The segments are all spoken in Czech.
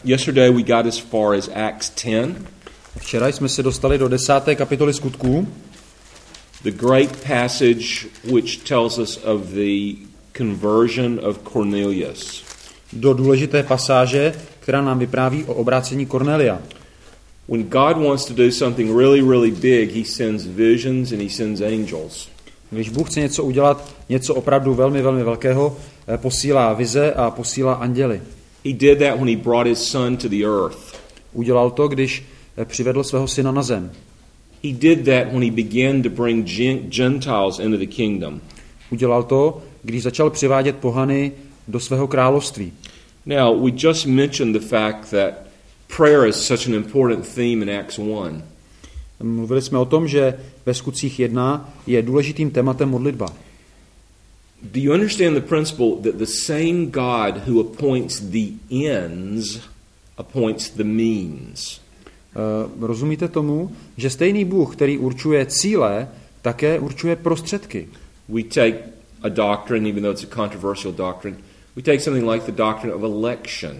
Yesterday we got as far as Acts 10. Včera jsme se dostali do 10. kapitoly Skutků. The great passage which tells us of the conversion of Cornelius. Do důležité pasáže, která nám vypráví o obrácení Kornelia. When God wants to do something really, really big, he sends visions and he sends angels. Když Bůh chce něco udělat, něco opravdu velmi, velmi velkého, posílá vize a posílá anděly. He did that when he brought his son to the earth. Udělal to, když přivedl svého syna na zem. He did that when he began to bring Gentiles into the kingdom. Udělal to, když začal přivádět pohany do svého království. Now, we just mentioned the fact that prayer is such an important theme in Acts 1. Mluvili jsme o tom, že ve Skutcích 1 je důležitým tématem modlitba. Do you understand the principle that the same God who appoints the ends appoints the means? Rozumíte tomu, že stejný Bůh, který určuje cíle, také určuje prostředky. We take a doctrine, even though it's a controversial doctrine, we take something like the doctrine of election.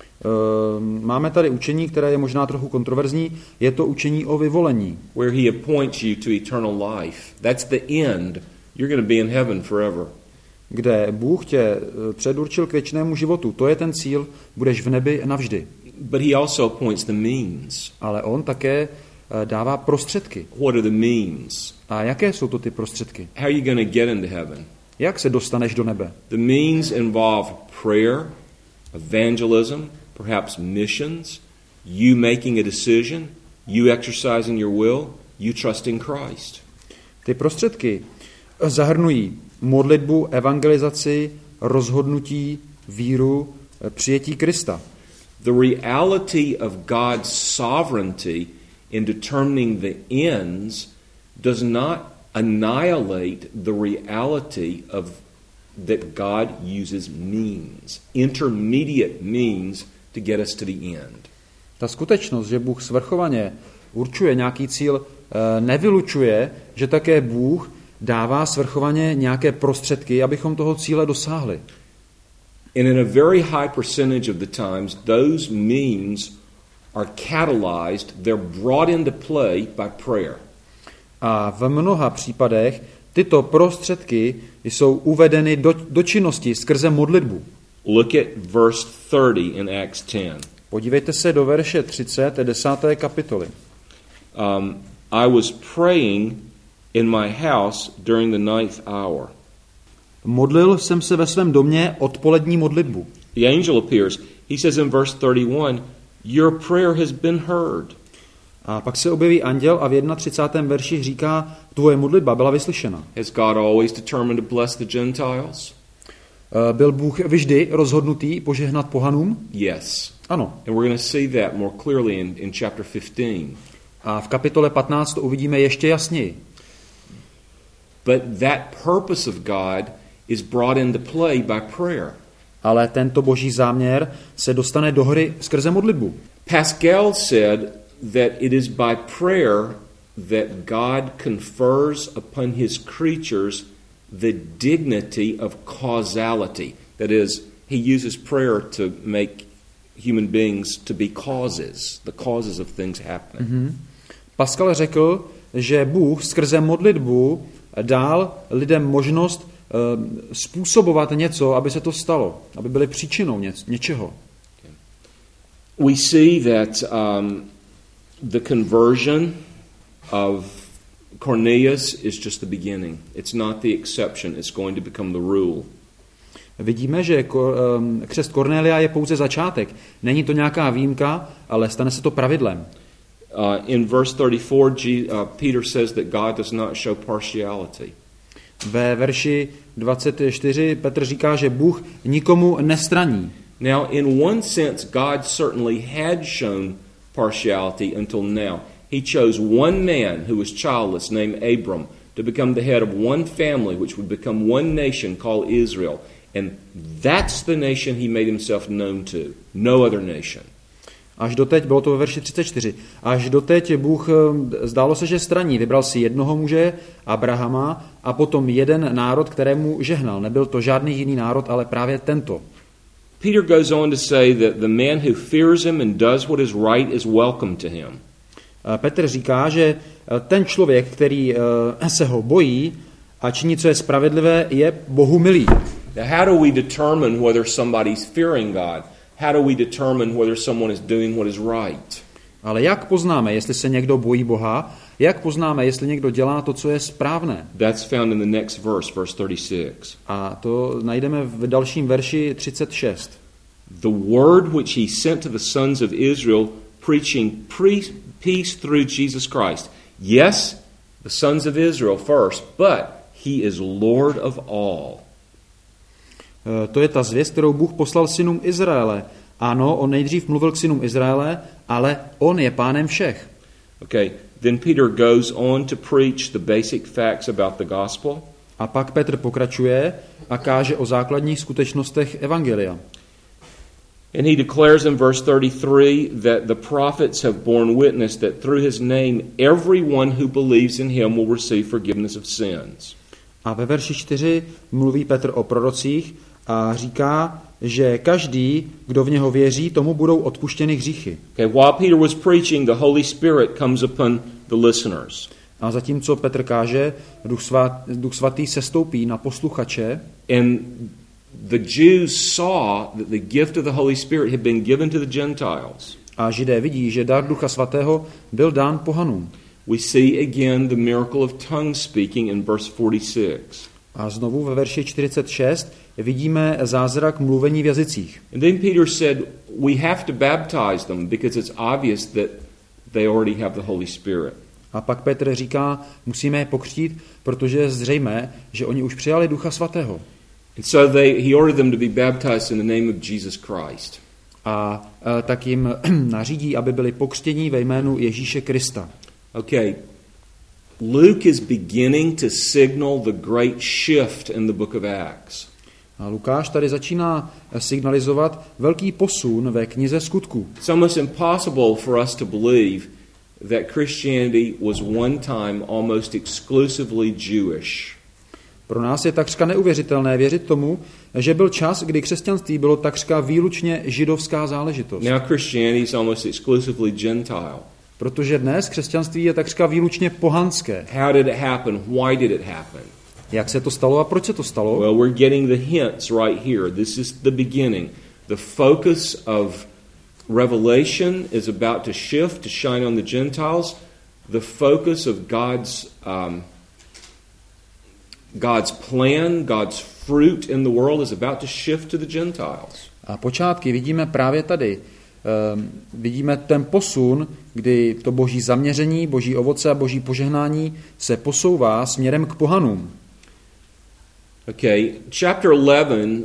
Máme tady učení, které je možná trochu kontroverzní, je to učení o vyvolení. Where he appoints you to eternal life. That's the end. You're going to be in heaven forever. Kde Bůh tě předurčil k věčnému životu. To je ten cíl, budeš v nebi navždy. But he also appoints the means. Ale on také dává prostředky. What are the means? A jaké jsou to ty prostředky? How are you going to get into heaven? Jak se dostaneš do nebe? The means involve prayer, evangelism, perhaps missions, you making a decision, you exercising your will, you trusting Christ. Ty prostředky zahrnují modlitbu, evangelizaci, rozhodnutí, víru, přijetí Krista. The reality of God's sovereignty in determining the ends does not annihilate the reality of that God uses means, intermediate means to get us to the end. Ta skutečnost, že Bůh svrchovaně určuje nějaký cíl, nevylučuje, že také Bůh dává svrchovaně nějaké prostředky, abychom toho cíle dosáhli. And in a very high percentage of the times, those means are catalyzed, they're brought into play by prayer. A v mnoha případech tyto prostředky jsou uvedeny do činnosti skrze modlitbu. Look at verse 30 in Acts 10. Podívejte se do verše 30. 10. kapitoly. I was praying in my house during the 9th hour. Modlil jsem se ve svém domě odpolední modlitbu. The angel appears. He says in verse 31, your prayer has been heard. A pak se objeví anděl a v 31. verši říká, tvoje modlitba byla vyslyšena. Has God always determined to bless the Gentiles? Byl Bůh vždy rozhodnutý požehnat pohanům? Yes. Ano. And we're going to see that more clearly in chapter 15. A v kapitole 15 to uvidíme ještě jasněji. But that purpose of God is brought into play by prayer. Ale tento boží záměr se dostane do hry skrze modlitbu. Pascal said that it is by prayer that God confers upon his creatures the dignity of causality. That is, he uses prayer to make human beings to be causes, the causes of things happening. Mm-hmm. Pascal řekl, že Bůh skrze modlitbu dal lidem možnost způsobovat něco, aby se to stalo, aby byly příčinou něčeho. We see that the conversion of Cornelius is just the beginning. It's not the exception, it's going to become the rule. Vidíme, že křest Kornélia je pouze začátek. Není to nějaká výjimka, ale stane se to pravidlem. In verse 34, Peter says that God does not show partiality. Ve verši 24 Petr říká, že Bůh nikomu nestraní. Now, in one sense, God certainly had shown partiality until now. He chose one man who was childless named Abram to become the head of one family which would become one nation called Israel. And that's the nation he made himself known to. No other nation. Až doteď, bylo to ve verši 34, až doteď Bůh zdálo se, že straní. Vybral si jednoho muže, Abrahama, a potom jeden národ, kterému žehnal. Nebyl to žádný jiný národ, ale právě tento. Peter goes on to say that the man who fears him and does what is right is welcome to him. Petr říká, že ten člověk, který se ho bojí a činí, co je spravedlivé, je Bohu milý. Now, how do we determine whether somebody's fearing God? How do we determine whether someone is doing what is right? Ale jak poznáme, jestli se někdo bojí Boha? Jak poznáme, jestli někdo dělá to, co je správné? That's found in the next verse, verse 36. A to najdeme v dalším verši 36. The word which he sent to the sons of Israel, preaching peace through Jesus Christ. Yes, the sons of Israel first, but he is Lord of all. To je ta zvěst, kterou Bůh poslal synům Izraele. Ano, on nejdřív mluvil k synům Izraele, ale on je pánem všech. Okay, then Peter goes on to preach the basic facts about the gospel. A pak Petr pokračuje a káže o základních skutečnostech evangelia. And he declares in verse 33 that the prophets have borne witness that through his name everyone who believes in him will receive forgiveness of sins. A ve verši 4 mluví Petr o prorocích a říká, že každý, kdo v něho věří, tomu budou odpuštěny hříchy. Okay, while Peter was preaching, the Holy Spirit comes upon the listeners. A zatímco Petr káže, Duch svatý sestoupí na posluchače. And the Jews saw that the gift of the Holy Spirit had been given to the Gentiles. A Židé vidí, že dar Ducha svatého byl dán pohanům. We see again the miracle of tongue speaking in verse 46. A znovu ve verši 46 vidíme zázrak mluvení v jazycích. And then Peter said, we have to baptize them because it's obvious that they already have the Holy Spirit. A pak Petr říká, musíme je pokřtít, protože je zřejmé, že oni už přijali Ducha svatého. And so he ordered them to be baptized in the name of Jesus Christ. A tak jim nařídí, aby byli pokřtěni ve jménu Ježíše Krista. Okay, Luke is beginning to signal the great shift in the book of Acts. A Lukáš tady začíná signalizovat velký posun ve knize Skutků. It's almost impossible for us to believe that Christianity was one time almost exclusively Jewish. Pro nás je takřka neuvěřitelné věřit tomu, že byl čas, kdy křesťanství bylo takřka výlučně židovská záležitost. Now Christianity is almost exclusively Gentile. Protože dnes křesťanství je takřka výlučně pohanské. How did it happen? Why did it happen? Jak se to stalo a proč se to stalo? Well, we're getting the hints right here. This is the beginning. The focus of Revelation is about to shift to shine on the Gentiles. The focus of God's plan, God's fruit in the world is about to shift to the Gentiles. A počátky vidíme právě tady. Vidíme ten posun, kdy to boží zaměření, boží ovoce a boží požehnání se posouvá směrem k pohanům. Okay, chapter 11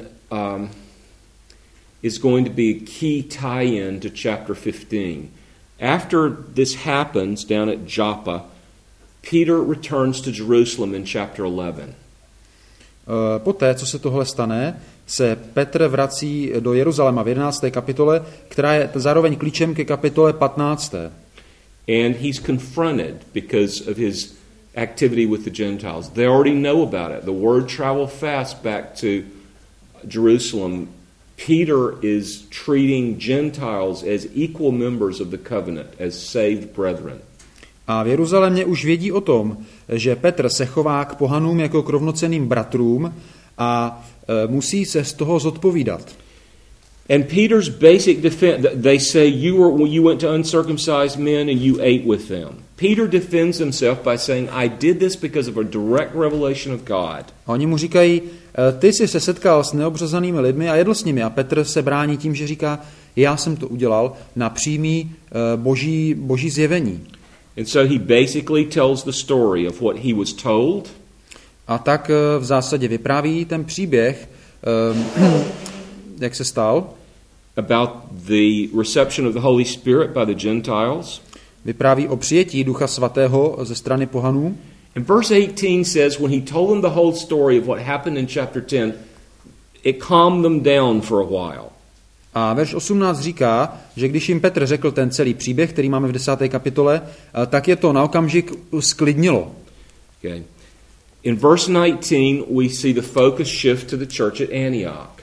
is going to be a key tie-in to chapter 15. After this happens down at Joppa, Peter returns to Jerusalem in chapter 11. Poté, co se tohle stane, se Petr vrací do Jeruzaléma v 11. kapitole, která je zároveň klíčem ke kapitole 15. And he's confronted because of his activity with the Gentiles. They already know about it. The word traveled fast back to Jerusalem. Peter is treating Gentiles as equal members of the covenant, as saved brethren. A v Jeruzalémě už vědí o tom, že Petr se chová k pohanům jako k rovnocenným bratrům a musí se z toho zodpovídat. And Peter's basic defense, they say you went to uncircumcised men and you ate with them. Peter defends himself by saying, I did this because of a direct revelation of God. A oni mu říkají, ty jsi se setkal s neobřezanými lidmi a jedl s nimi. A Petr se brání tím, že říká, já jsem to udělal na přímý boží zjevení. And so he basically tells the story of what he was told. A tak v zásadě vypráví ten příběh, jak se stal. About the reception of the Holy Spirit by the Gentiles. Vypráví o přijetí Ducha svatého ze strany pohanů. And verse 18 says, when he told them the whole story of what happened in chapter 10, it calmed them down for a while. A verš 18 říká, že když jim Petr řekl ten celý příběh, který máme v 10. kapitole, tak je to na okamžik sklidnilo. Okay. In verse 19 we see the focus shift to the church at Antioch.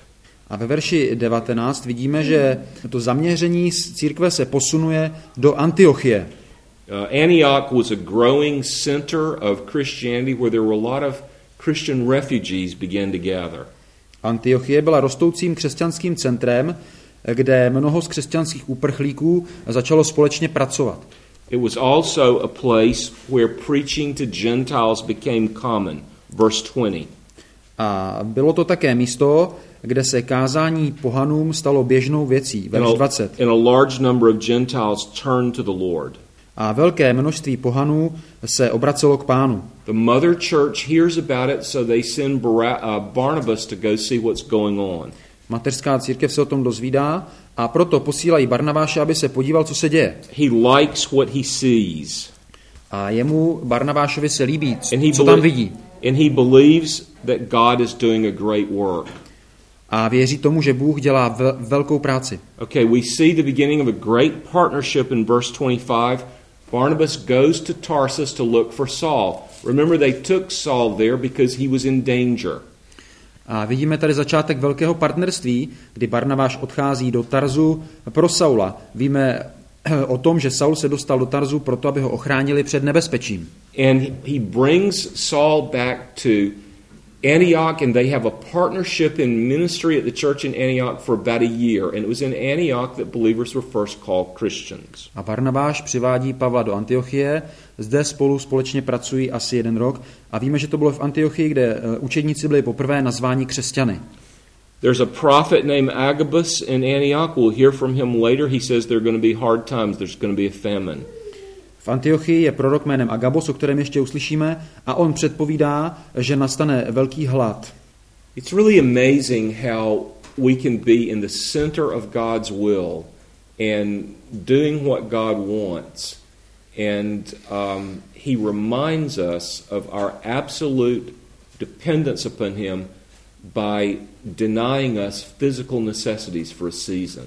A ve verši 19 vidíme, že to zaměření církve se posunuje do Antiochie. Antioch was a growing center of Christianity where there were a lot of Christian refugees began to gather. Antiochie byla rostoucím křesťanským centrem, kde mnoho z křesťanských uprchlíků začalo společně pracovat. It was also a place where preaching to Gentiles became common. Verse 20. A bylo to také místo, kde se kázání pohanům stalo běžnou věcí. Verš 20. And a large number of Gentiles turned to the Lord. A velké množství pohanů se obracelo k Pánu. The mother church hears about it, so they send Barnabas to go see what's going on. Mateřská církev se o tom dozvídá a proto posílají Barnabáše, aby se podíval, co se děje. He likes what he sees. A jemu, Barnabášovi, se líbí, co tam vidí. And he believes that God is doing a great work. A věří tomu, že Bůh dělá velkou práci. Okay, we see the beginning of a great partnership in verse 25. Barnabas goes to Tarsus to look for Saul. Remember, they took Saul there because he was in danger. A vidíme tady začátek velkého partnerství, kdy Barnabáš odchází do Tarzu pro Saula. Víme o tom, že Saul se dostal do Tarzu proto, aby ho ochránili před nebezpečím. And he brings Saul back to Antioch, and they have a partnership in ministry at the church in Antioch for about a year. And it was in Antioch that believers were first called Christians. A Barnabáš přivádí Pavla do Antiochie, zde společně pracují asi 1 rok a víme, že to bylo v Antiochii, kde učedníci byli poprvé nazváni křesťany. There's a prophet named Agabus in Antioch. We'll hear from him later. He says there are going to be hard times. There's going to be a famine. V Antiochii je prorok jménem Agabos, o kterém ještě uslyšíme, a on předpovídá, že nastane velký hlad. It's really amazing how we can be in the center of God's will and doing what God wants. And he reminds us of our absolute dependence upon him by denying us physical necessities for a season.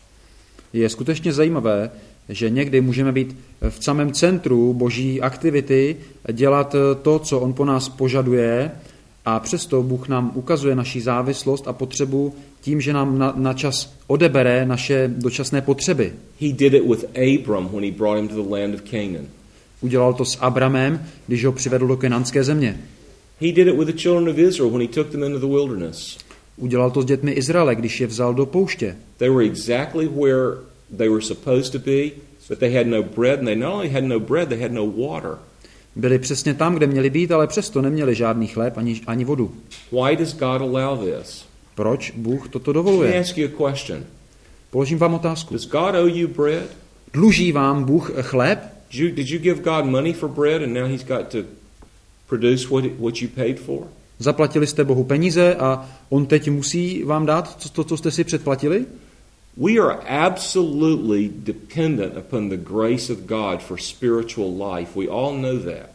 Je skutečně zajímavé, že někdy můžeme být v samém centru boží aktivity, dělat to, co on po nás požaduje, a přesto Bůh nám ukazuje naši závislost a potřebu tím, že nám na čas odebere naše dočasné potřeby. He did it with Abram when he brought him to the land of Canaan. Udělal to s Abramem, když ho přivedl do kenánské země. He did it with the children of Israel when he took them into the wilderness. Udělal to s dětmi Izraele, když je vzal do pouště. They were exactly where they were supposed to be, but they had no bread, and they not only had no bread, they had no water. Byli přesně tam, kde měli být, ale přesto neměli žádný chléb ani vodu. Why does God allow this? Proč Bůh toto Let me dovoluje? ask you a question. Položím vám otázku. Does God owe you bread? Dluží vám Bůh chléb? Did you give God money for bread, and now he's got to produce what you paid for? Zaplatili jste Bohu peníze a on teď musí vám dát to, co jste si předplatili? We are absolutely dependent upon the grace of God for spiritual life. We all know that.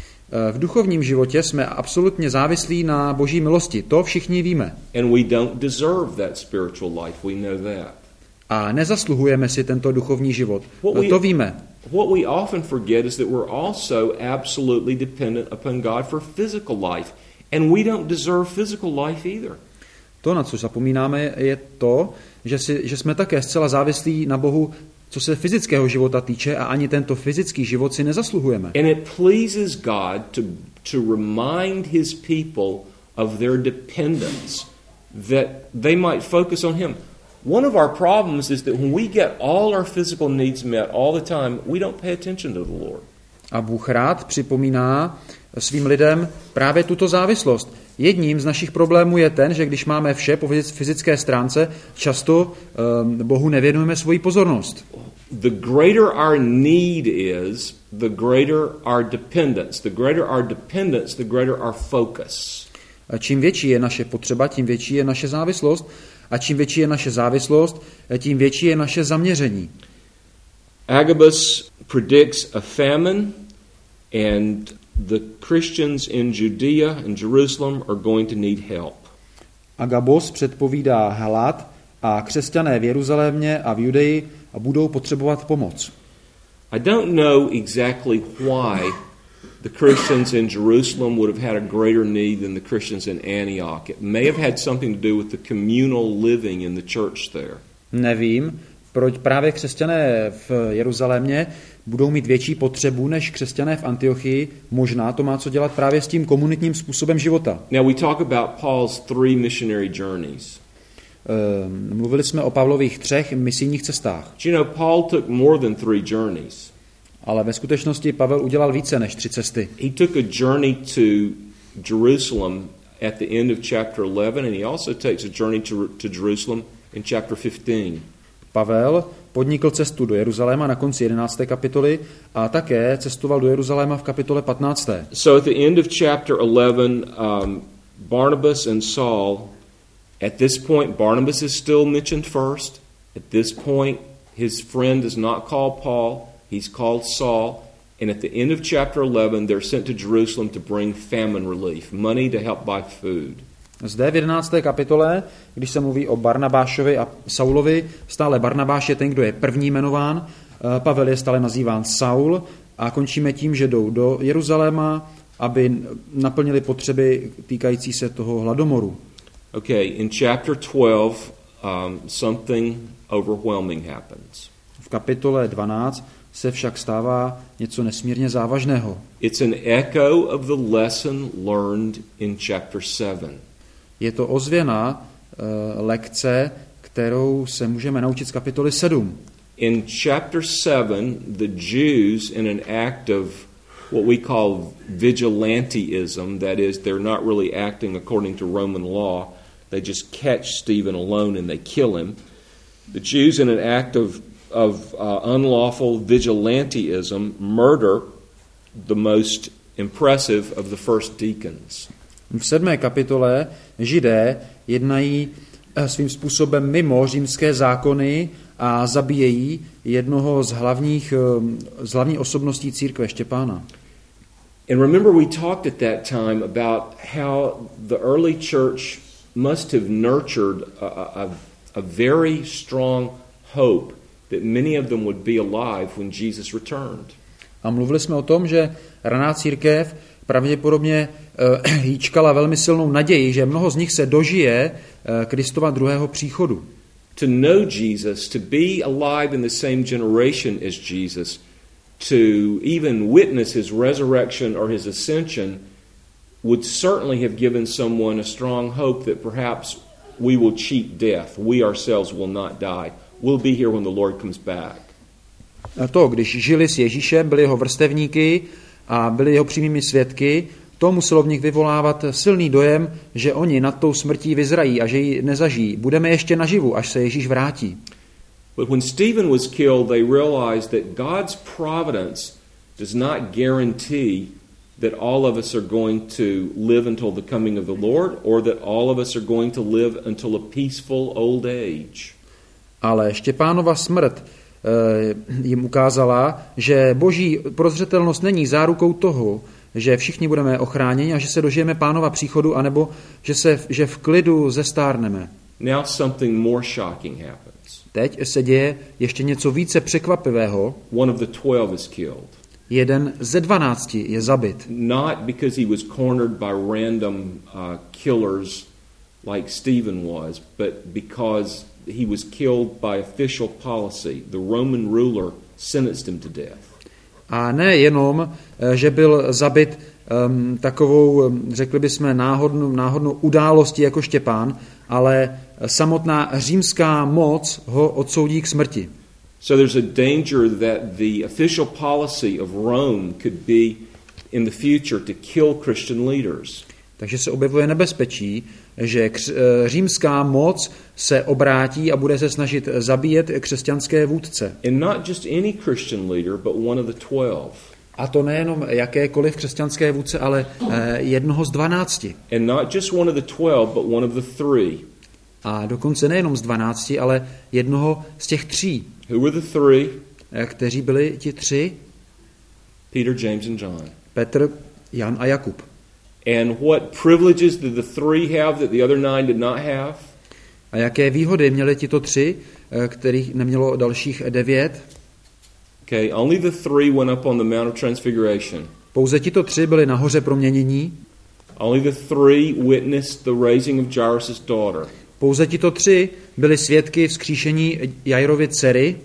V duchovním životě jsme absolutně závislí na boží milosti. To všichni víme. And we don't deserve that spiritual life. We know that. A nezasluhujeme si tento duchovní život. To víme. What we often forget is that we're also absolutely dependent upon God for physical life. And we don't deserve physical life either. To, na co zapomínáme, je to, že jsme také zcela závislí na Bohu, co se fyzického života týče, a ani tento fyzický život si nezasluhujeme. And it pleases God to remind his people of their dependence, that they might focus on him. One of our problems is that when we get all our physical needs met all the time, we don't pay attention to the Lord. A Bůh rád připomíná svým lidem právě tuto závislost. Jedním z našich problémů je ten, že když máme vše po fyzické stránce, často Bohu nevěnujeme svoji pozornost. The greater our need is, the greater our dependence. The greater our dependence, the greater our focus. Čím větší je naše potřeba, tím větší je naše závislost, a čím větší je naše závislost, tím větší je naše zaměření. Agabus predicts a famine, and the Christians in Judea and Jerusalem are going to need help. Agabus předpovídá hlad a křesťané v Jeruzalémě a v Judeji budou potřebovat pomoc. I don't know exactly why the Christians in Jerusalem would have had a greater need than the Christians in Antioch. It may have had something to do with the communal living in the church there. Nevím, proč právě křesťané v Jeruzalémě budou mít větší potřebu než křesťané v Antiochii. Možná to má co dělat právě s tím komunitním způsobem života. Now we talk about Paul's 3 missionary journeys. Mluvili jsme o Pavlových 3 misijních cestách. Do you know Paul took more than 3 journeys? Ale ve skutečnosti Pavel udělal více než 3 cesty. He took a journey to Jerusalem at the end of chapter 11 and he also takes a journey to Jerusalem in chapter 15. Pavel podnikl cestu do Jeruzaléma na konci 11. kapitoly a také cestoval do Jeruzaléma v kapitole 15. So at the end of chapter 11, Barnabas and Saul, at this point, Barnabas is still mentioned first. At this point, his friend is not called Paul, he's called Saul. And at the end of chapter 11, they're sent to Jerusalem to bring famine relief, money to help buy food. Zde v 11. kapitole, když se mluví o Barnabášovi a Saulovi, stále Barnabáš je ten, kdo je první jmenován, Pavel je stále nazýván Saul a končíme tím, že jdou do Jeruzaléma, aby naplnili potřeby týkající se toho hladomoru. Okay, in chapter 12, something overwhelming happens. V kapitole 12 se však stává něco nesmírně závažného. It's an echo of the lesson learned in chapter 7. Je to ozvěna lekce, kterou se můžeme naučit z kapitoly 7. In chapter 7, the Jews, in an act of what we call vigilantism, that is, they're not really acting according to Roman law, they just catch Stephen alone and they kill him. The Jews, in an act of unlawful vigilantism, murder the most impressive of the first deacons. V 7. kapitole Židé jednají svým způsobem mimo římské zákony a zabíjejí jednoho z hlavní osobností církve, Štěpána. And remember, we talked at that time about how the early church must have nurtured a very strong hope that many of them would be alive when Jesus returned. A mluvili jsme o tom, že raná církev pravděpodobně hýčkala velmi silnou naději, že mnoho z nich se dožije Kristova druhého příchodu. To know Jesus, to be alive in the same generation as Jesus, to even witness his resurrection or his ascension would certainly have given someone a strong hope that perhaps we will cheat death. We ourselves will not die. We'll be here when the Lord comes back. A to, když žili s Ježíšem, byli jeho vrstevníky a byli jeho přímými svědky, to muselo v nich vyvolávat silný dojem, že oni nad tou smrtí vyzrají a že ji nezažijí. Budeme ještě naživu, až se Ježíš vrátí. But when Stephen was killed, they realized that God's providence does not guarantee that all of us are going to live until the coming of the Lord or that all of us are going to live until a peaceful old age. Ale Štěpánova smrt jim ukázala, že boží prozřetelnost není zárukou toho, že všichni budeme ochráněni a že se dožijeme Pánova příchodu, anebo že v klidu zestárneme. Now something more shocking happens. Teď se děje ještě něco více překvapivého. One of the 12 is killed. Jeden ze 12 je zabit. Not because he was cornered by random killers like Stephen was, but because he was killed by official policy. The Roman ruler sentenced him to death. A ne jenom, že byl zabit takovou, řekli bychom, náhodnou událostí jako Štěpán, ale samotná římská moc ho odsoudí k smrti. So there's a danger that the official policy of Rome could be in the future to kill Christian leaders. Takže se objevuje nebezpečí, že římská moc se obrátí a bude se snažit zabíjet křesťanské vůdce. And not just any Christian leader, but one of the 12. A to nejenom jakékoliv křesťanské vůdce, ale jednoho z 12. And not just one of the 12, but one of the 3. A dokonce nejenom z 12, ale jednoho z těch 3. Who were the 3? Kteří byli ti 3? Peter, James and John. Petr, Jan a Jakub. And what privileges did the 3 have that the other 9 did not have? A jaké výhody měli tito 3, kterých nemělo dalších 9? Okay, only the 3 went up on the Mount of Transfiguration. Pouze tito 3 byli nahoře proměnění. Only the 3 witnessed the raising of Jairus' daughter. Pouze tito 3 byli svědky vzkříšení Jairovy dcery.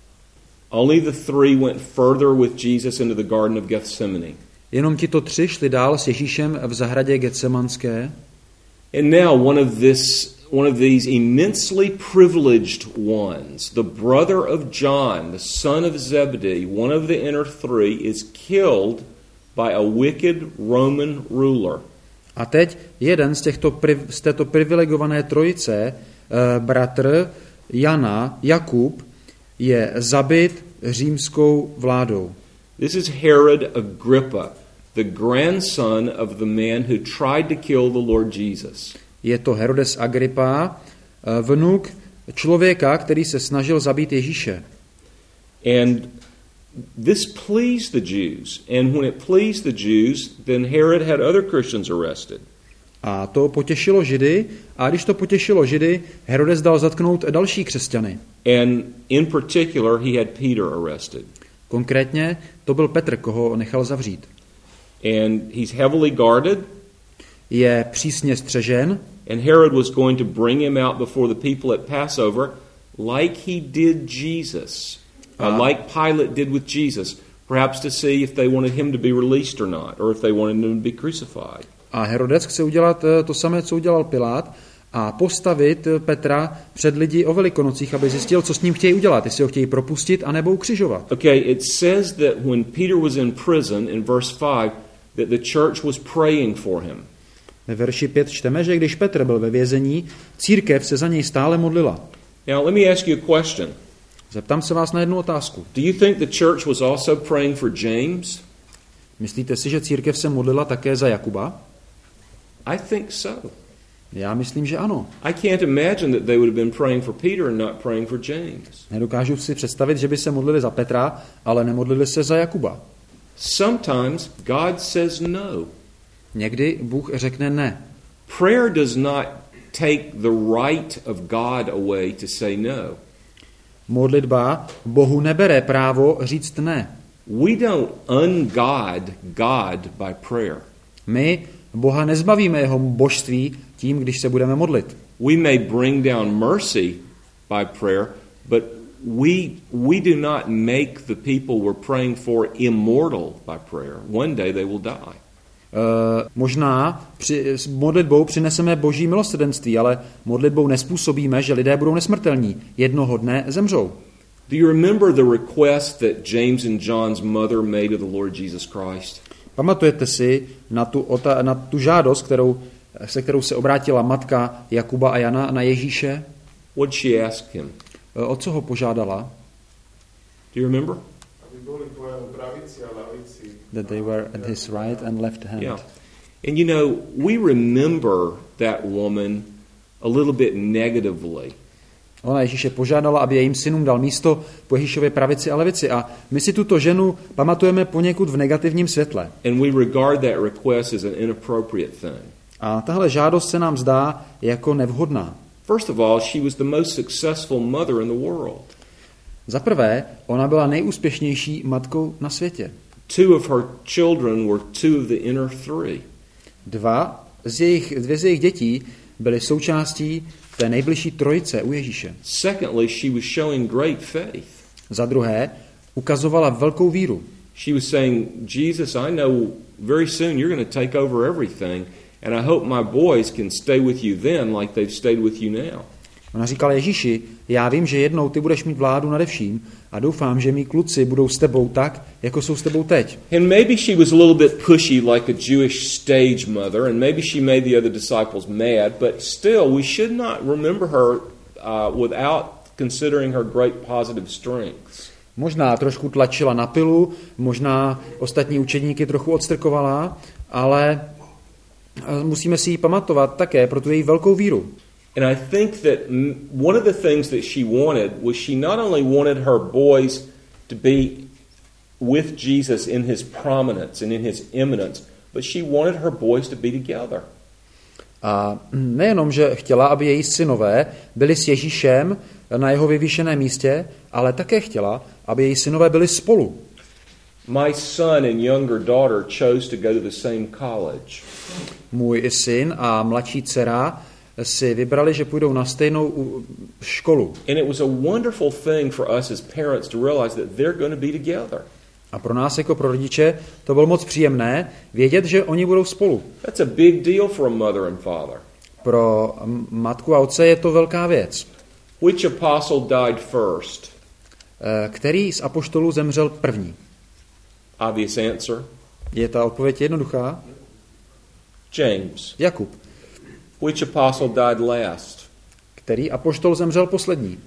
Only the 3 went further with Jesus into the Garden of Gethsemane. Jenom tito 3 šli dál s Ježíšem v zahradě Getsemanské. And now one of these immensely privileged ones, the brother of John, the son of Zebedee, one of the inner 3, is killed by a wicked Roman ruler. A teď jeden z této privilegované trojice, bratr Jana, Jakub, je zabit římskou vládou. This is Herod Agrippa, the grandson of the man who tried to kill the Lord Jesus. Je to Herodes Agrippa, vnuk člověka, který se snažil zabít Ježíše. And this pleased the Jews. And when it pleased the Jews, then Herod had other Christians arrested. A to potěšilo Židy, a když to potěšilo Židy, Herodes dal zatknout další křesťany. And in particular, he had Peter arrested. Konkrétně to byl Petr, koho nechal zavřít. And he's heavily guarded. Je přísně střežen. And Herod was going to bring him out before the people at Passover like he did Jesus. Like Pilate did with Jesus. Perhaps to see if they wanted him to be released or not. Or if they wanted him to be crucified. A Herodes chce udělat to samé, co udělal Pilát, a postavit Petra před lidi o Velikonocích, aby zjistil, co s ním chtějí udělat, jestli ho chtějí propustit anebo ukřižovat. Okay, it says that when Peter was in prison in verse 5 that the church was praying for him. Ve verši 5 čteme, že když Petr byl ve vězení, církev se za něj stále modlila. Now let me ask you a question. Zeptám se vás na jednu otázku. Do you think the church was also praying for James? Myslíte si, že církev se modlila také za Jakuba? I think so. Já myslím, že ano. I can't imagine that they would have been praying for Peter and not praying for James. Nedokážu si představit, že by se modlili za Petra, ale nemodlili se za Jakuba. Sometimes God says no. Někdy Bůh řekne ne. Prayer does not take the right of God away to say no. Modlitba Bohu nebere právo říct ne. We don't ungod God by prayer. My Boha nezbavíme jeho božství tím, když se budeme modlit. We may bring down mercy by prayer, but we do not make the people we're praying for immortal by prayer. One day they will die. Možná s modlitbou přineseme boží milosrdenství, ale modlitbou nespůsobíme, že lidé budou nesmrtelní. Jednoho dne zemřou. Do you remember the request that James and John's mother made of the Lord Jesus Christ? Pamatujete si na tu žádost, se kterou se obrátila matka Jakuba a Jana na Ježíše? What did she ask him? O co ho požádala? Do you remember? That they were at his right and left hand. Yeah. And you know, we remember that woman a little bit negatively. Ona Ježíše požádala, aby jejím synům dal místo po Ježíšově pravici a levici. A my si tuto ženu pamatujeme poněkud v negativním světle. And we regard that request as an inappropriate thing. A tahle žádost se nám zdá jako nevhodná. First of all, she was the most successful mother in the world. Za prvé, ona byla nejúspěšnější matkou na světě. Two of her children were two of the inner 3. Dvě z jejich dětí byly součástí té nejbližší trojice u Ježíše. Secondly, she was showing great faith. Za druhé, ukazovala velkou víru. She was saying, Jesus, I know very soon you're going to take over everything, and I hope my boys can stay with you then like they've stayed with you now. Ona říkala Ježíši, já vím, že jednou ty budeš mít vládu nade vším a doufám, že mý kluci budou s tebou tak, jako jsou s tebou teď. And maybe she was a little bit pushy like a Jewish stage mother, and maybe she made the other disciples mad, but still we should not remember her without considering her great positive strengths. Možná trošku tlačila na pilu, možná ostatní učedníky trochu odstrkovala, ale musíme si ji pamatovat také pro tu její velkou víru. And I think that one of the things that she wanted was she not only wanted her boys to be with Jesus in his prominence and in his eminence, but she wanted her boys to be together. A nejenom, že chtěla, aby její synové byli s Ježíšem na jeho vyvýšeném místě, ale také chtěla, aby její synové byli spolu. My son and younger daughter chose to go to the same college. Můj syn a mladší dcera si vybrali, že půjdou na stejnou školu. And it was a wonderful thing for us as parents to realize that they're going to be together. A pro nás jako pro rodiče to bylo moc příjemné vědět, že oni budou spolu. That's a big deal for a mother and father. Pro matku a otce je to velká věc. Which apostle died first? Který z apoštolů zemřel první? Obvious answer. Je ta odpověď jednoduchá? James. Jakub. Which apostle died last? Který apoštol zemřel poslední?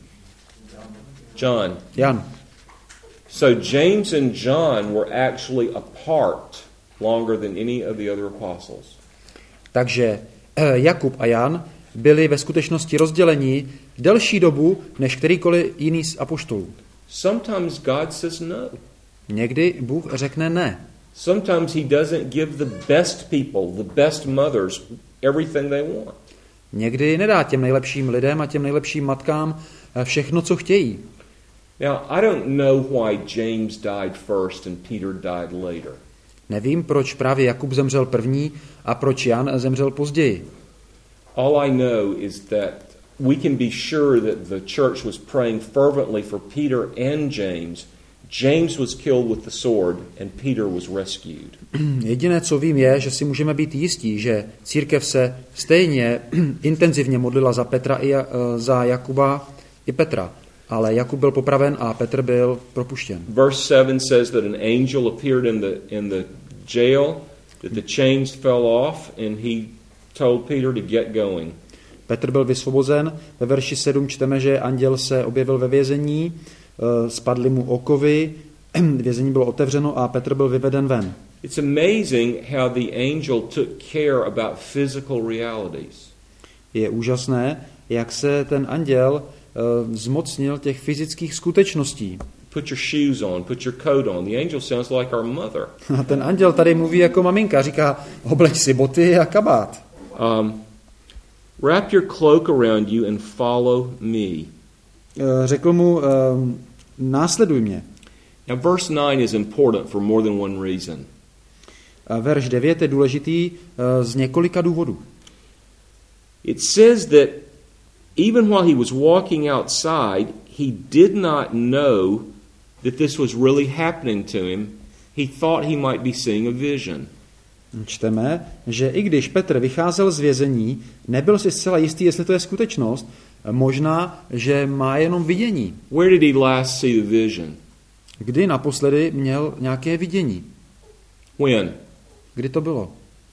John. Jan. So James and John were actually apart longer than any of the other apostles. Takže Jakub a Jan byli ve skutečnosti rozděleni delší dobu než kterýkoliv jiný z apoštolů. Sometimes God says no. Někdy Bůh řekne ne. Sometimes he doesn't give the best people, the best mothers, everything they want. Někdy nedá těm nejlepším lidem a těm nejlepším matkám všechno, co chtějí. Now, I don't know why James died first and Peter died later. Nevím, proč právě Jakub zemřel první a proč Jan zemřel později. All I know is that we can be sure that the church was praying fervently for Peter and James. James was killed with the sword and Peter was rescued. Jediné, co vím, je, že si můžeme být jistí, že církev se stejně intenzivně modlila za Petra i za Jakuba i Petra. Ale Jakub byl popraven a Petr byl propuštěn. Verse 7 says that an angel appeared in the jail, that the chains fell off and he told Peter to get going. Petr byl vysvobozen. Ve verši 7 čteme, že anděl se objevil ve vězení, spadly mu okovy, vězení bylo otevřeno a Petr byl vyveden ven. It's amazing how the angel took care about physical realities. Je úžasné, jak se ten anděl zmocnil těch fyzických skutečností. Put your shoes on, put your coat on. The angel sounds like our mother. A ten anděl tady mluví jako maminka, říká, obleč si boty a kabát. Wrap your cloak around you and follow me. Řekl mu, následuj mě. Now verse 9 is important for more than one reason. Verš 9 je důležitý z několika důvodů. It says that even while he was walking outside, he did not know that this was really happening to him. He thought he might be seeing a vision. Čteme, že i když Petr vycházel z vězení, nebyl si zcela jistý, jestli to je skutečnost. Možná, že má jenom vidění. Where did he last see the vision? Kdy naposledy měl nějaké vidění? When? Kdy to bylo?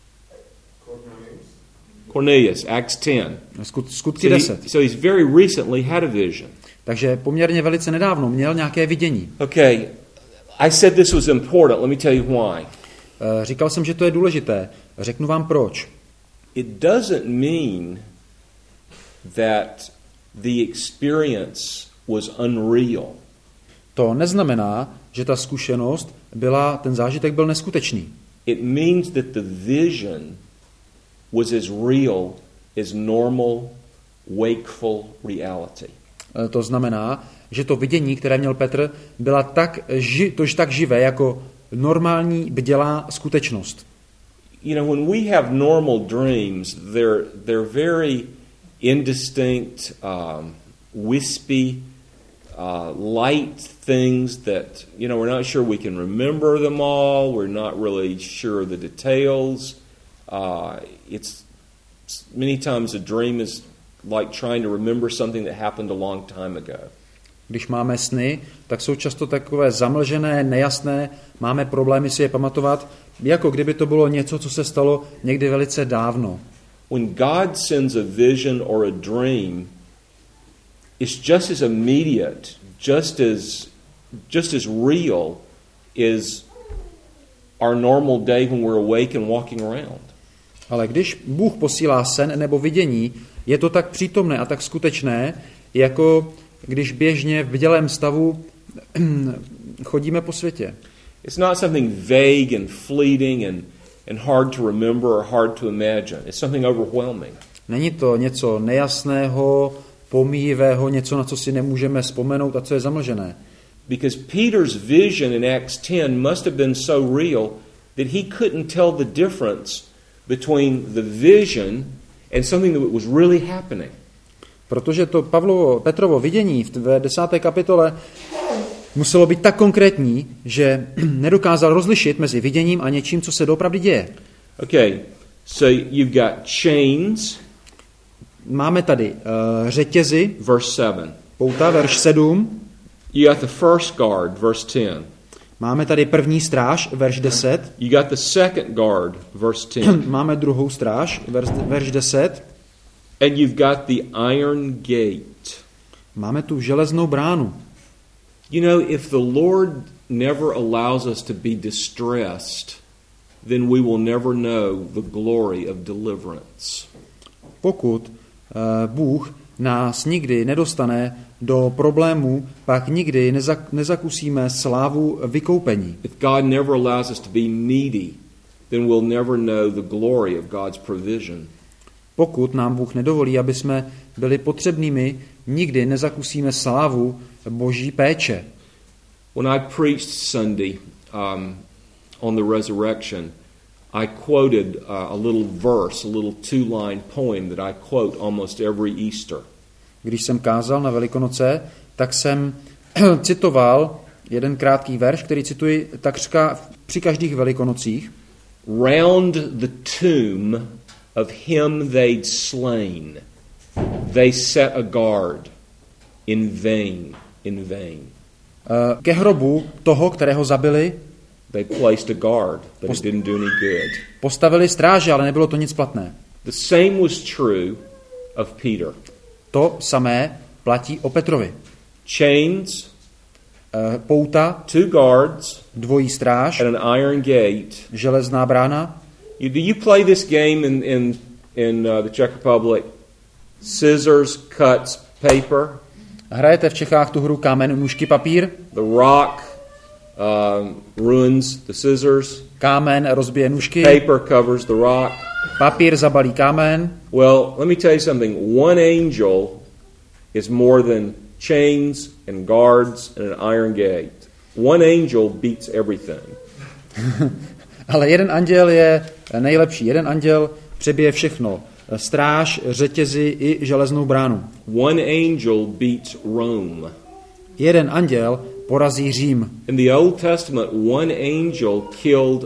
Cornelius, Acts 10. Skutky 10. So he's very recently had a vision. Takže poměrně velice nedávno měl nějaké vidění. Okay, I said this was important. Let me tell you why. Říkal jsem, že to je důležité. Řeknu vám proč. It doesn't mean that the experience was unreal. To neznamená, že ta zkušenost ten zážitek byl neskutečný. It means that the vision was as real as normal, wakeful reality. To znamená, že to vidění, které měl Petr, byla tak živé jako normální bdělá skutečnost. You know, when we have normal dreams, they're very indistinct, wispy, light things that, you know, we're not sure we can remember them all. We're not really sure of the details. It's many times a dream is like trying to remember something that happened a long time ago. Když máme sny, tak jsou často takové zamlžené, nejasné, máme problémy si je pamatovat, jako kdyby to bylo něco, co se stalo někdy velice dávno. When God sends a vision or a dream, it's just as immediate, just as real as our normal day when we're awake and walking around. Ale když Bůh posílá sen nebo vidění, je to tak přítomné a tak skutečné, jako když běžně v bdělém stavu chodíme po světě. It's not something vague and fleeting and hard to remember or hard to imagine. It's something overwhelming. Není to něco nejasného, pomíjivého, něco, na co si nemůžeme vzpomenout a co je zamlžené. Because Peter's vision in Acts 10 must have been so real that he couldn't tell the difference between the vision and something that was really happening. Protože to Petrovo vidění v 10. kapitole muselo být tak konkrétní, že nedokázal rozlišit mezi viděním a něčím, co se doopravdy děje. Okay, so you've got chains. Máme tady řetězy, verse 7. pouta, verš 7. You got the first guard, verse 10. Máme tady první stráž, verš 10. You got the second guard, verse 10. Máme druhou stráž, verš 10. And you've got the iron gate. Máme tu železnou bránu. You know, if the Lord never allows us to be distressed, then we will never know the glory of deliverance. Pokud Bůh nás nikdy nedostane do problémů, pak nikdy nezakusíme slávu vykoupení. If God never allows us to be needy, then we'll never know the glory of God's provision. Pokud nám Bůh nedovolí, aby jsme byli potřebnými, nikdy nezakusíme slávu Boží péče. When I preached Sunday on the resurrection, I quoted a little verse, a little two-line poem that I quote almost every Easter. Když jsem kázal na Velikonoce, tak jsem citoval jeden krátký verš, který cituji takřka při každých Velikonocích. Round the tomb of him they'd slain, they set a guard in vain, in vain. Ke hrobu toho, kterého zabili, they placed a guard, but it didn't do any good. Postavili stráže, ale nebylo to nic platné. The same was true of Peter. To samé platí o Petrovi. Chains, pouta, two guards, dvojí stráž, and an iron gate. Železná brána. Do you play this game in the Czech Republic? Scissors cuts paper. Hrajete v Čechách tu hru kámen, nůžky, papír? The rock ruins the scissors. Kámen rozbije nůžky. Paper covers the rock. Papír zabalí kámen. Well, let me tell you something. One angel is more than chains and guards and an iron gate. One angel beats everything. Ale jeden anděl je nejlepší. Jeden anděl přebije všechno. Stráž, řetězy i železnou bránu. One angel beats Rome. Jeden anděl porazí Řím. In the Old Testament, one angel killed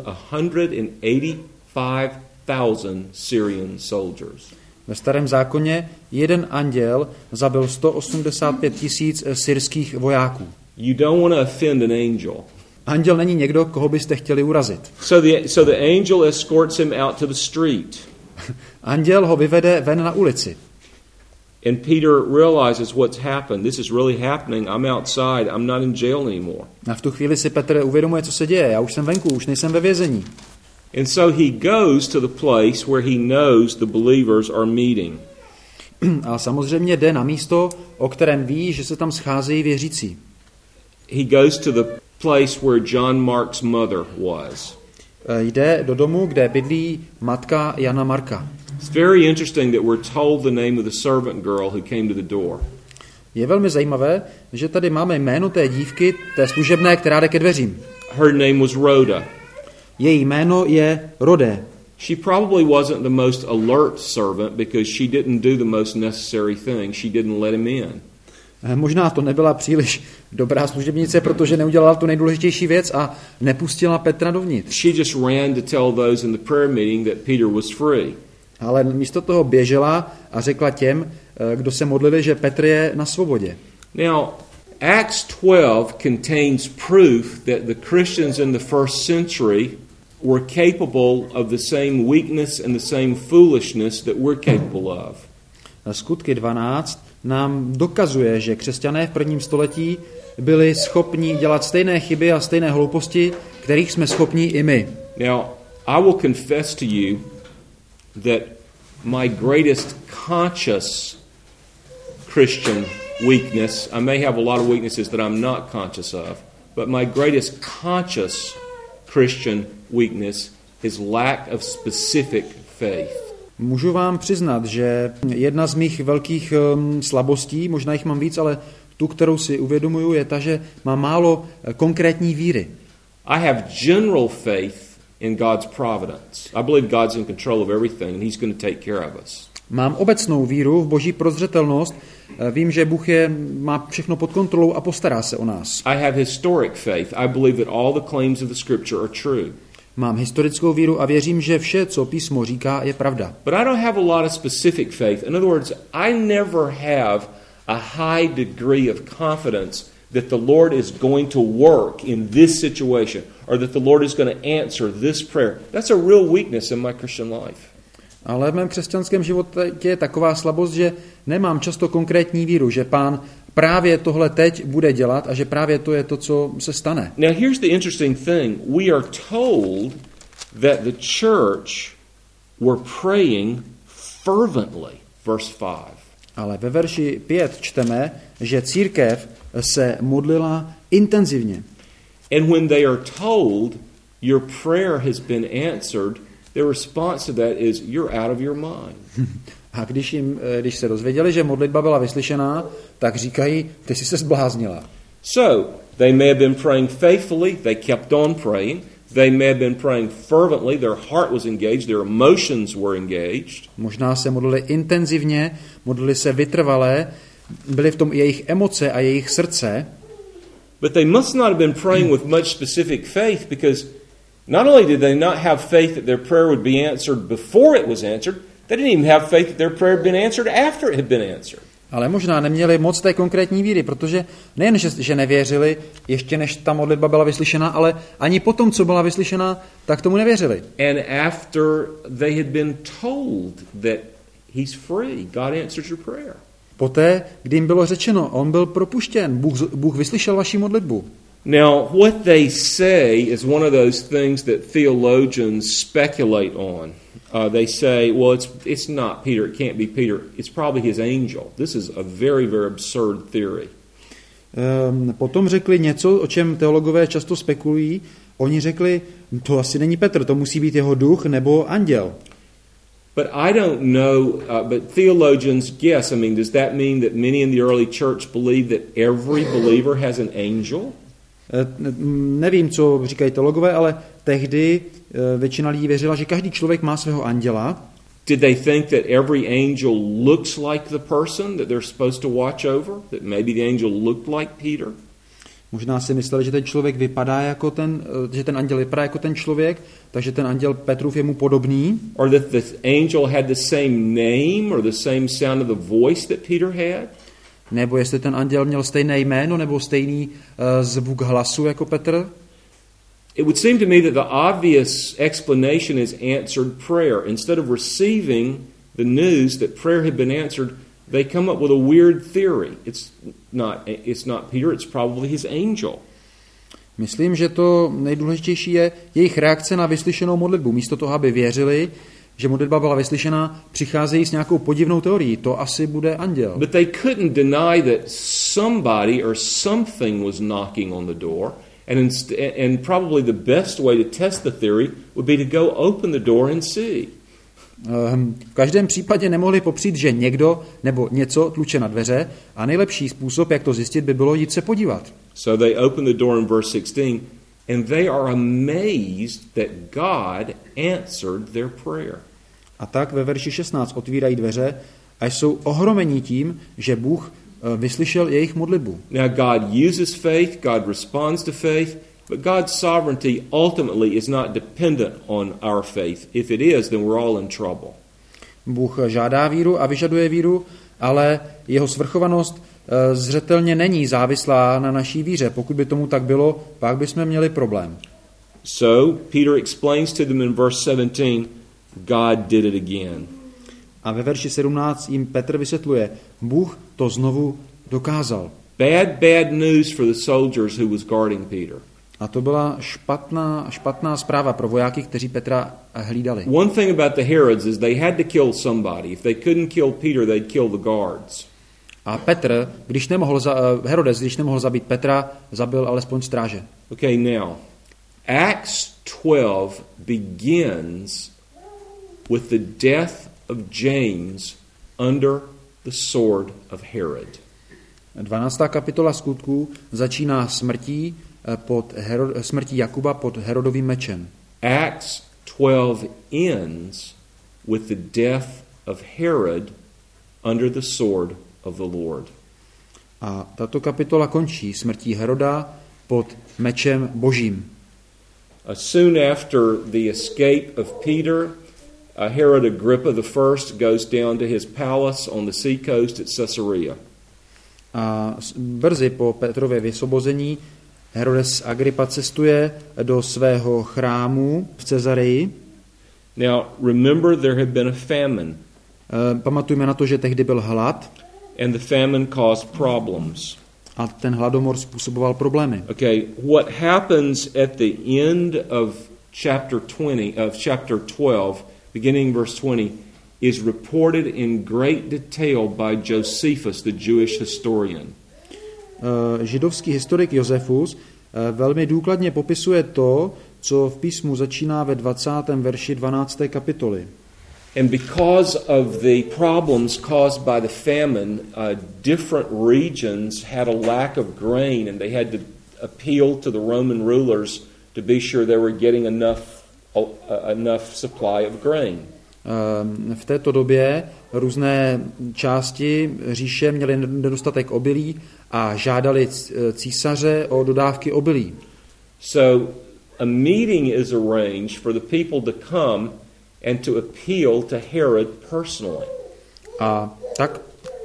185,000 Syrian soldiers. Ve Starém zákoně jeden anděl zabil 185 000 syrských vojáků. You don't want to offend an angel. Anděl není někdo, koho byste chtěli urazit. So the angel escorts him out to the street. Anděl ho vyvede ven na ulici. And Peter realizes what's happened. This is really happening. I'm outside. I'm not in jail anymore. A v tu chvíli si Petr uvědomuje, co se děje. Já už jsem venku, už nejsem ve vězení. And so he goes to the place where he knows the believers are meeting. A samozřejmě jde na místo, o kterém ví, že se tam scházejí věřící. He goes to the place where John Mark's mother was. Jde do domu, kde bydlí matka Jana Marka. It's very interesting that we're told the name of the servant girl who came to the door. Je velmi zajímavé, že tady máme jméno té dívky, té služebné, která jde ke dveřím. Her name was Rhoda. Její jméno je Rodé. She probably wasn't the most alert servant because she didn't do the most necessary thing. She didn't let him in. Možná to nebyla příliš dobrá služebnice, protože neudělala tu nejdůležitější věc a nepustila Petra dovnitř. She just ran to tell those in the prayer meeting that Peter was free. Ale místo toho běžela a řekla těm, kdo se modlili, že Petr je na svobodě. Now, Acts 12 contains proof that the Christians in the first century were capable of the same weakness and the same foolishness that we're capable of. Skutky 12 nám dokazuje, že křesťané v prvním století byli schopni dělat stejné chyby a stejné hlouposti, kterých jsme schopni i my. Now, I will confess to you that my greatest conscious Christian weakness, I may have a lot of weaknesses that I'm not conscious of, but my greatest conscious Christian weakness is lack of specific faith. Můžu vám přiznat, že jedna z mých velkých slabostí, možná jich mám víc, ale tu, kterou si uvědomuju, je ta, že mám málo konkrétní víry. I have general faith in God's providence. I believe God's in control of everything and he's going to take care of us. Mám obecnou víru v Boží prozřetelnost. Vím, že Bůh má všechno pod kontrolou a postará se o nás. I have historic faith. I believe that all the claims of the scripture are true. Mám historickou víru a věřím, že vše, co písmo říká, je pravda. But I don't have a lot of specific faith. In other words, I never have a high degree of confidence that the Lord is going to work in this situation or that the Lord is going to answer this prayer. That's a real weakness in my Christian life. Ale v mém křesťanském životě je taková slabost, že nemám často konkrétní víru, že Pán právě tohle teď bude dělat a že právě to je to, co se stane. Now here's the interesting thing. We are told that the church were praying fervently. Verse 5. Ale ve verši 5 čteme, že církev se modlila intenzivně. And when they are told your prayer has been answered, their response to that is you're out of your mind. A když se dozvěděli, že modlitba byla vyslyšená, tak říkají, ty jsi se zbláznila. So, they may have been praying faithfully, they kept on praying. They may have been praying fervently, their heart was engaged, their emotions were engaged. Možná se modlili intenzivně, modlili se vytrvalé, byly v tom i jejich emoce a jejich srdce. But they must not have been praying with much specific faith because not only did they not have faith that their prayer would be answered before it was answered, they didn't even have faith that their prayer had been answered after it had been answered. Ale možná neměli moc té konkrétní víry, protože nejen, že nevěřili ještě než ta modlitba byla vyslyšena, ale ani potom, co byla vyslyšena, tak tomu nevěřili. And after they had been told that he's free, God answered your prayer. Poté, kdy jim bylo řečeno, on byl propuštěn, Bůh vyslyšel vaši modlitbu. Now, what they say is one of those things that theologians speculate on. They say, well, it's not Peter, it can't be Peter, it's probably his angel. This is a very, very absurd theory. Potom řekli něco, o čem teologové často spekulují. Oni řekli, to asi není Petr, to musí být jeho duch nebo anděl. But I don't know, but theologians guess. I mean, does that mean that many in the early church believe that every believer has an angel? Nevím, co říkají teologové, ale tehdy většina lidí věřila, že každý člověk má svého anděla. Did they think that every angel looks like the person that they're supposed to watch over? That maybe the angel looked like Peter? Možná si mysleli, že ten člověk vypadá jako že ten anděl vypadá jako ten člověk, takže ten anděl Petrův je mu podobný. Or that the angel had the same name or the same sound of the voice that Peter had? Nebo jestli ten anděl měl stejné jméno nebo stejný zvuk hlasu jako Petr. It would seem to me that the obvious explanation is answered prayer. Instead of receiving the news that prayer had been answered, they come up with a weird theory. It's not Peter, it's probably his angel. Myslím, že to nejdůležitější je jejich reakce na vyslyšenou modlitbu. Místo toho, aby věřili, že modlitba byla vyslyšena, přicházejí s nějakou podivnou teorií. To asi bude anděl. But they couldn't deny that somebody or something was knocking on the door. And probably the best way to test the theory would be to go open the door and see. V každém případě nemohli popřít, že někdo nebo něco tluče na dveře a nejlepší způsob, jak to zjistit, by bylo jít se podívat. So they open the door in verse 16 and they are amazed that God answered their prayer. A tak ve verši 16 otvírají dveře a jsou ohromení tím, že Bůh vyslyšel jejich modlitbu. Now God uses faith, God responds to faith, but God's sovereignty ultimately is not dependent on our faith. If it is, then we're all in trouble. Bůh žádá víru a vyžaduje víru, ale jeho svrchovanost zřetelně není závislá na naší víře. Pokud by tomu tak bylo, pak bychom měli problém. So Peter explains to them in verse 17, God did it again. A ve verši 17 jim Petr vysvětluje, Bůh to znovu dokázal. Bad news for the soldiers who was guarding Peter. A to byla špatná zpráva pro vojáky, kteří Petra hlídali. One thing about the Herods is they had to kill somebody. If they couldn't kill Peter, they'd kill the guards. A Herodes, když nemohl zabít Petra, zabil alespoň stráže. Okay, now, Acts 12 begins with the death of James under the sword of Herod. 12. kapitola Skutků začíná smrtí Jakuba pod Herodovým mečem. Acts 12 ends with the death of Herod under the sword of the Lord. A tato kapitola končí smrtí Heroda pod mečem Božím. Soon after the escape of Peter, Herod Agrippa I goes down to his palace on the seacoast at Caesarea. A brzy po Petrově vysvobození Herodes Agrippa cestuje do svého chrámu v Cezareji. Now, remember there had been a famine. Pamatujme na to, že tehdy byl hlad. And the famine caused problems. A ten hladomor způsoboval problémy. Okay, what happens at the end of chapter 12, beginning verse 20, is reported in great detail by Josephus, the Jewish historian. Židovský historik Josefus velmi důkladně popisuje to, co v písmu začíná ve 20. verši 12. kapitoly. And because of the problems caused by the famine, different regions had a lack of grain, and they had to appeal to the Roman rulers to be sure they were getting enough supply of grain. V této době různé části říše měly nedostatek obilí a žádali císaře o dodávky obilí. So a meeting is arranged for the people to come and to appeal to Herod personally. A tak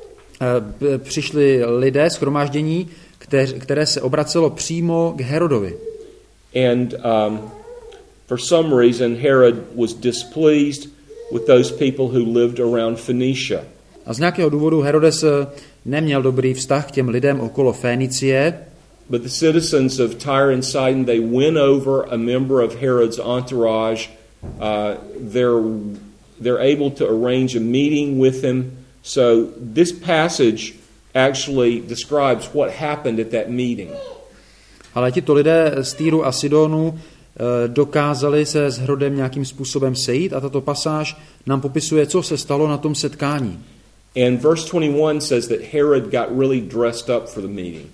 přišli lidé shromáždění, které se obracelo přímo k Herodovi. And for some reason Herod was displeased with those people who lived around Phoenicia. A z nějakého důvodu Herodes neměl dobrý vztah k těm lidem okolo Fénicie. But the citizens of Tyre and Sidon, they win over a member of Herod's entourage. They're able to arrange a meeting with him. So this passage actually describes what happened at that meeting. Ale tito lidé z Týru a Sidonu dokázali se s Herodem nějakým způsobem sejít a tato pasáž nám popisuje, co se stalo na tom setkání. And verse 21 says that Herod got really dressed up for the meeting.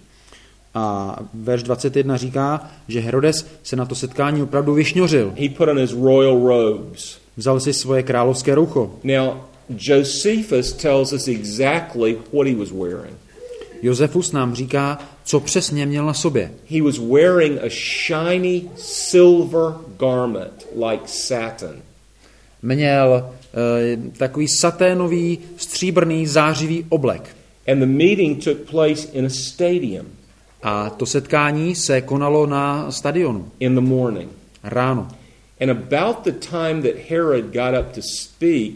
A verš 21 říká, že Herodes se na to setkání opravdu vyšňořil. He put on his royal robes. Vzal si svoje královské roucho. Now, Josephus tells us exactly what he was wearing. Josefus nám říká, co přesně měl na sobě. He was wearing a shiny silver garment like satin. Měl takový saténový, stříbrný, zářivý oblek. And the meeting took place in a stadium. A to setkání se konalo na stadionu. In the morning. Ráno. And about the time that Herod got up to speak,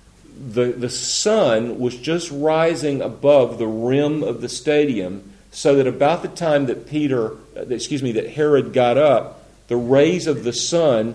the sun was just rising above the rim of the stadium, so that about the time that Herod got up, the rays of the sun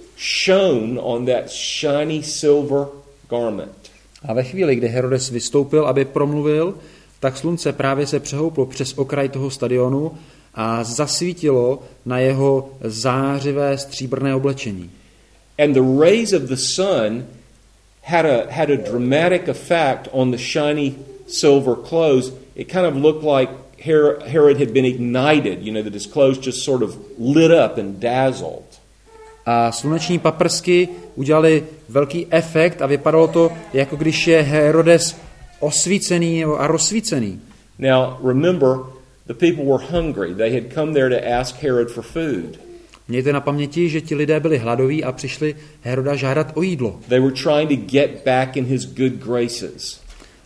shone on that shiny silver garment. A ve chvíli, kdy Herodes vystoupil, aby promluvil, tak slunce právě se přehouplo přes okraj toho stadionu a zasvítilo na jeho zářivé stříbrné oblečení. And the rays of the sun had a dramatic effect on the shiny silver clothes. It kind of looked like Herod had been ignited, that his clothes just sort of lit up and dazzled. A sluneční paprsky udělali velký efekt a vypadalo to, jako když je Herodes osvícený a rozsvícený. Now, remember, the people were hungry. They had come there to ask Herod for food. Mějte na paměti, že ti lidé byli hladoví a přišli Heroda žádat o jídlo. They were trying to get back in his good graces.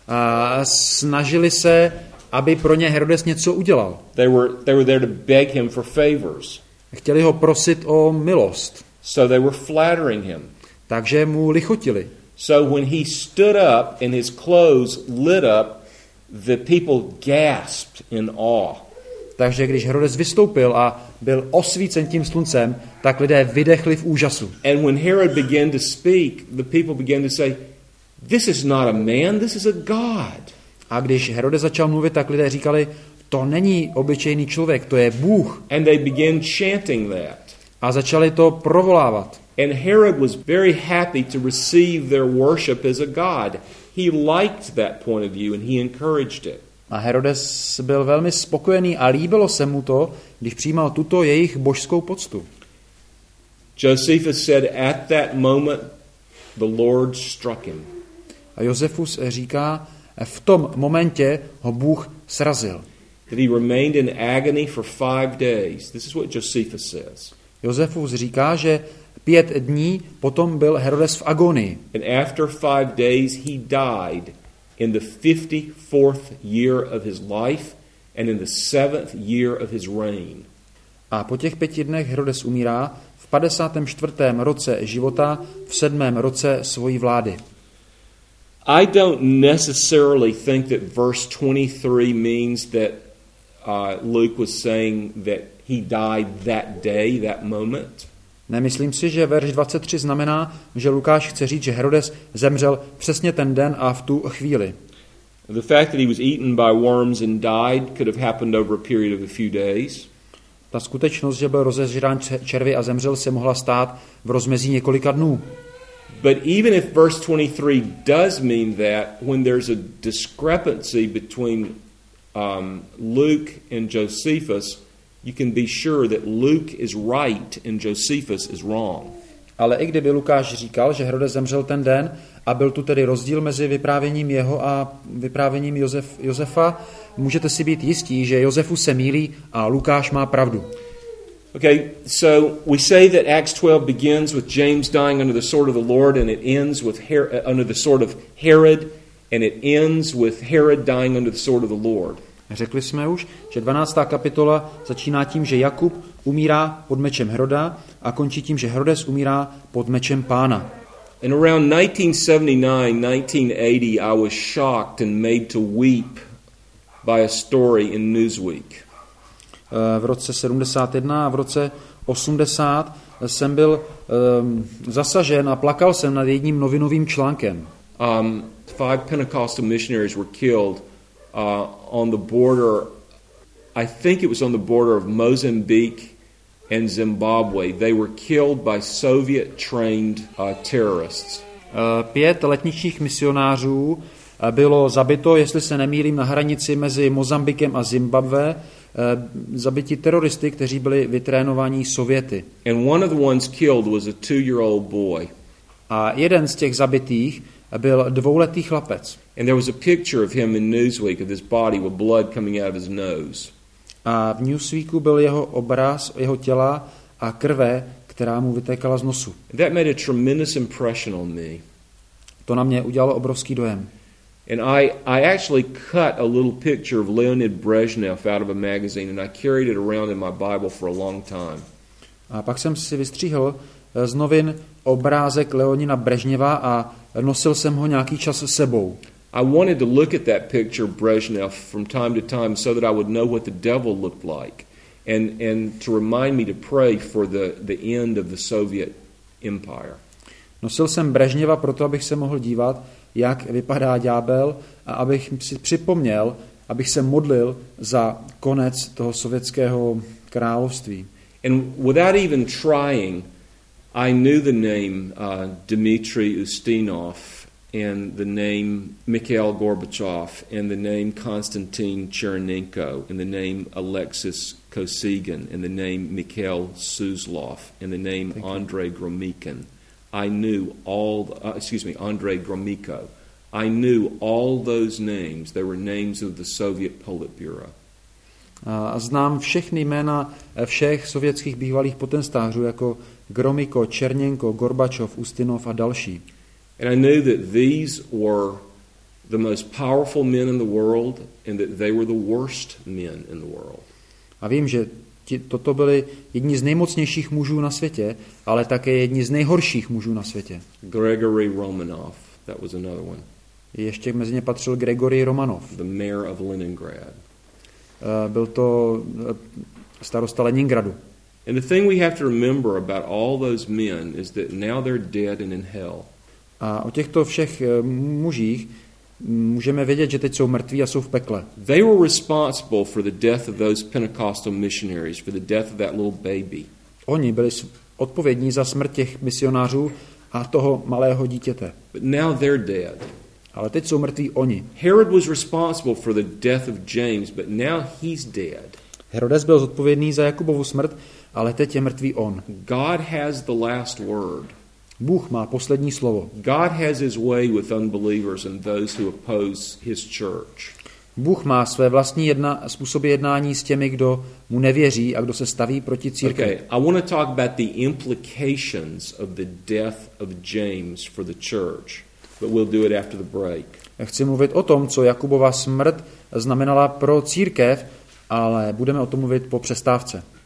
A snažili se, aby pro ně Herodes něco udělal. They were there to beg him for favors. Chtěli ho prosit o milost. So they were flattering him. Takže mu lichotili. So when he stood up and his clothes lit up, the people gasped in awe. Takže když Herodes vystoupil a byl osvícen tím sluncem, tak lidé vydechli v úžasu. And when Herod began to speak, the people began to say, "This is not a man, this is a god." A když Herodes začal mluvit, tak lidé říkali, to není obyčejný člověk, to je Bůh. And they began chanting that. A začali to provolávat. And Herod was very happy to receive their worship as a god. He liked that point of view and he encouraged it. A Herodes byl velmi spokojený a líbilo se mu to, když přijímal tuto jejich božskou poctu. Josephus said, at that moment, the Lord struck him. A Josefus říká, v tom momentě ho Bůh srazil. That he remained in agony for 5 days. This is what Josephus says. Josefus říká, že 5 dní potom byl Herodes v agonii. And after 5 days he died in the 54th year of his life and in the 7th year of his reign. A po těch 5 dnech Herodes umírá v 54. roce života, v 7. roce svojí vlády. I don't necessarily think that verse 23 means that Luke was saying that he died that day, that moment. Nemyslím si, že verš 23 znamená, že Lukáš chce říct, že Herodes zemřel přesně ten den a v tu chvíli. The fact that he was eaten by worms and died could have happened over a period of a few days. Ta skutečnost, že byl rozežrán červy a zemřel, se mohla stát v rozmezí několika dnů. But even if verse 23 does mean that, when there's a discrepancy between Luke and Josephus, you can be sure that Luke is right and Josephus is wrong. Ale i kdyby Lukáš říkal, že Herodes zemřel ten den a byl tu tedy rozdíl mezi vyprávěním jeho a vyprávěním Josefa, můžete si být jistí, že Josefus se mýlí a Lukáš má pravdu. Okay, so we say that Acts 12 begins with James dying under the sword of the Lord and it ends with under the sword of Herod and it ends with Herod dying under the sword of the Lord. Řekli jsme už, že 12. kapitola začíná tím, že Jakub umírá pod mečem Heroda a končí tím, že Herodes umírá pod mečem Pána. And around 1979, 1980, I was shocked and made to weep by a story in Newsweek. V roce 71 a v roce 80 jsem byl zasažen a plakal jsem nad jedním novinovým článkem. 5 Pentecostal missionaries were killed on the border, I think it was on the border of Mozambique and Zimbabwe. They were killed by Soviet-trained terrorists. 5 letničních misionářů bylo zabito, jestli se nemýlím, na hranici mezi Mozambikem a Zimbabwe, zabiti teroristy, kteří byli vytrénovaní Sověty. And one of the ones killed was a 2-year-old boy. A jeden z těch zabitých byl 2letý chlapec. And there was a picture of him in Newsweek of his body with blood coming out of his nose. A v Newsweeku byl jeho obraz jeho těla a krve, která mu vytékala z nosu. That made a tremendous impression on me. To na mě udělalo obrovský dojem. And I actually cut a little picture of Leonid Brezhnev out of a magazine and I carried it around in my Bible for a long time. A pak jsem si vystříhl z novin obrázek Leonida Brežněva a nosil jsem ho nějaký čas s sebou. I wanted to look at that picture of Brezhnev from time to time so that I would know what the devil looked like and to remind me to pray for the end of the Soviet empire. Nosil jsem Brežněva proto, abych se mohl dívat, jak vypadá ďábel a abych si připomněl, abych se modlil za konec toho sovětského království. And without even trying, I knew the name Dmitry Ustinov and the name Mikhail Gorbachev and the name Konstantin Chernenko and the name Alexis Kosygin and the name Mikhail Suslov and the name Andrei Gromykin. I knew Andrei Gromyko. I knew all those names. They were names of the Soviet Politburo. A znám všechny jména všech sovětských bývalých potenstářů jako Gromyko, Černěnko, Gorbačov, Ustinov a další. And I knew that these were the most powerful men in the world and that they were the worst men in the world. A vím, že toto byli jedni z nejmocnějších mužů na světě, ale také jedni z nejhorších mužů na světě. Gregory Romanov, that was another one. Ještě mezi ně patřil Gregory Romanov. The mayor of Leningrad. Byl to starosta Leningradu. And the thing we have to remember about all those men is that now they're dead and in hell. A o těchto všech mužích můžeme vědět, že teď jsou mrtví a jsou v pekle. They were responsible for the death of those Pentecostal missionaries, for the death of that little baby. Oni byli odpovědní za smrt těch misionářů a toho malého dítěte. But now they're dead. Ale teď jsou mrtví oni. Herod was responsible for the death of James, but now he's dead. Herodes byl zodpovědný za Jakubovu smrt, ale teď je mrtvý on. God has the last word. Bůh má poslední slovo. God has his way with unbelievers and those who oppose his church. Bůh má své vlastní způsoby jednání s těmi, kdo mu nevěří a kdo se staví proti církvi. Okay, I want to talk about the implications of the death of James for the church, but we'll do it after the break. Chci mluvit o tom, co Jakubova smrt znamenala pro církev, ale budeme o tom mluvit po přestávce.